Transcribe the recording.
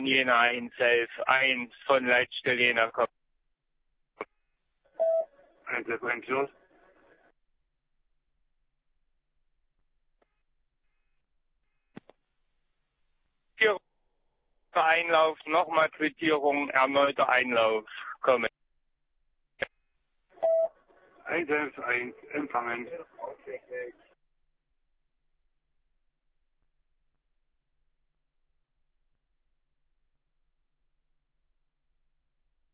Jena 111, 1 von Leitstelle Jena kommt. 111 los. Einlauf, nochmal Quittierung, erneuter Einlauf, kommen. 111 empfangen.